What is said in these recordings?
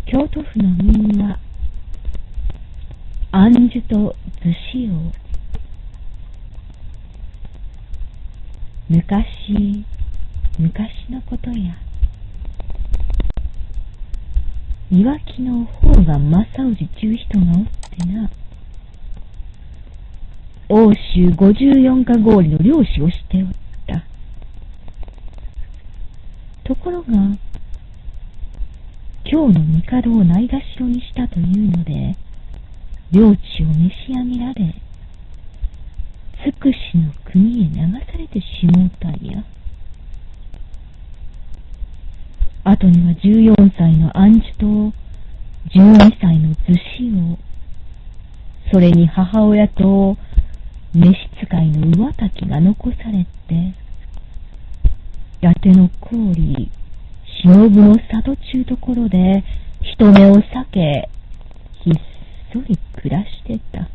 京都府の民は安寿と厨子を昔のことや、いわきの方が正氏ちゅう人がおってな、奥州54か郡の漁師をしておった。ところが京の帝をないがしろにしたというので、領地を召し上げられ、つくしの国へ流されてしもうたんや。後には14歳の安寿と12歳の厨子を、それに母親と召使いの上滝が残されて、やての郡忍の里ちゅうところで人目を避け、ひっそり暮らしてた。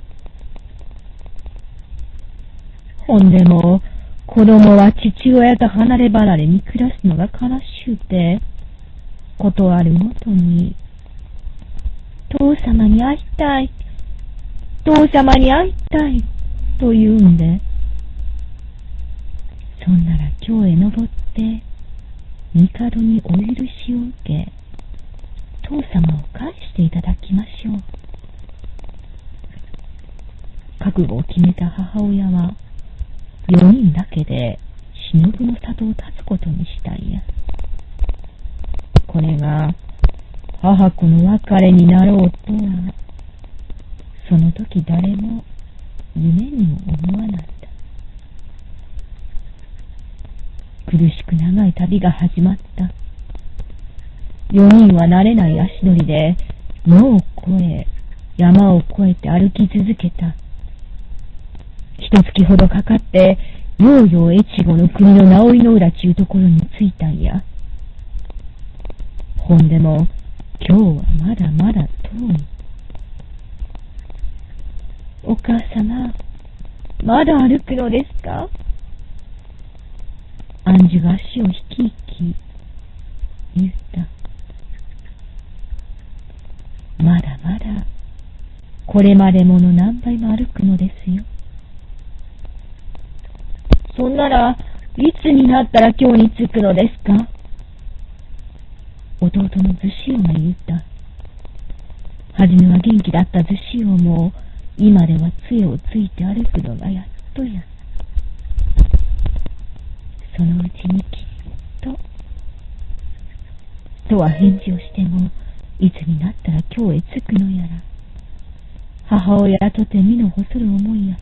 ほんでも子供は父親と離れ離れに暮らすのが悲しゅうて、ことあるごとに父様に会いたい、父様に会いたいと言うんで、そんなら京へ登って帝にお許しを受け、父様を返していただきましょう。覚悟を決めた母親は4人だけで忍の里を立つことにしたんや。これが母子の別れになろうとは、その時誰も夢にも思わなんだ。苦しく長い旅が始まった。4人は慣れない足取りで野を越え山を越えて歩き続けた。1月ほどかかってようよう越後の国の直井の浦ちゅうところに着いたんや。ほんでも今日はまだまだ遠い。お母様、まだ歩くのですか？安寿が足を引き引き言った。まだまだこれまでもの何倍も歩くのですよ。そんならいつになったら京に着くのですか？弟の厨子が言った。はじめは元気だった厨子も今では杖をついて歩くのがやっとや。そのうちにきっとは返事をしても、いつになったら京へ着くのやら。母親とて身の細る思いやった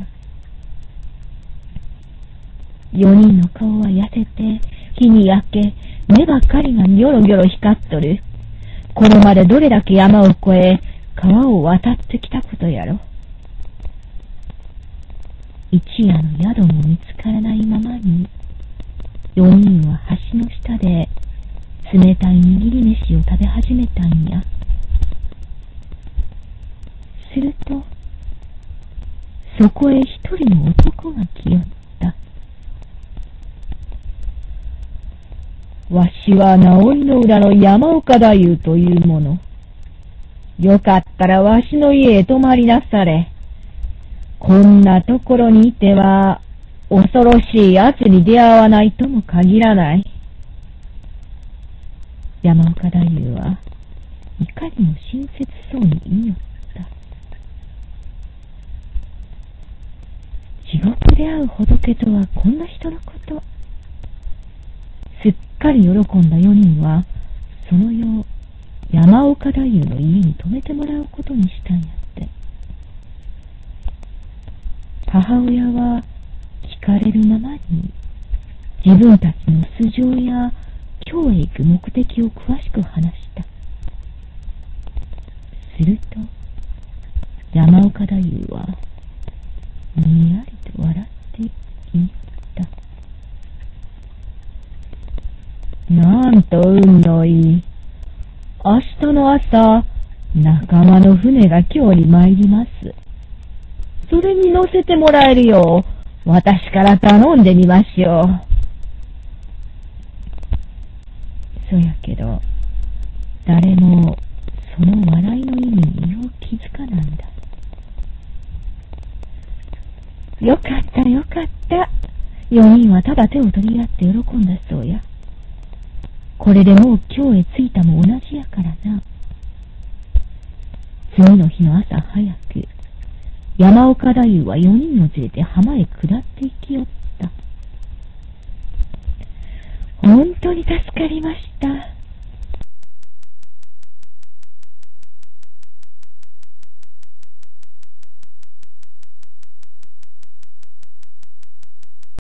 。4人の顔は痩せて日に焼け、目ばっかりがギョロギョロ光っとる。これまでどれだけ山を越え川を渡ってきたことやろ。一夜の宿も見つからないままに、4人は橋の下で冷たい握り飯を食べ始めたんや。するとそこへ一人の男が来よった。わしは直井の浦の山岡太夫というもの。よかったらわしの家へ泊まりなされ。こんなところにいては恐ろしい奴に出会わないとも限らない。山岡太夫はいかにも親切そうに言いよった。地獄で会う仏とはこんな人のこと。すっかり喜んだ4人はその夜山岡太夫の家に泊めてもらうことにしたんやって。母親は聞かれるままに自分たちの素性や京へ行く目的を詳しく話した。すると山岡太夫はにやりと笑って言った。なんと運のいい。明日の朝仲間の船が京に参ります。それに乗せてもらえるよう私から頼んでみましょう。そやけど誰もその笑いの意味によう気づかなんだ。よかったよかった。4人はただ手を取り合って喜んだそうや。これでもう今日へ着いたも同じやからな。次の日の朝早く、山岡太夫は4人を連れて浜へ下って行きよった。本当に助かりました。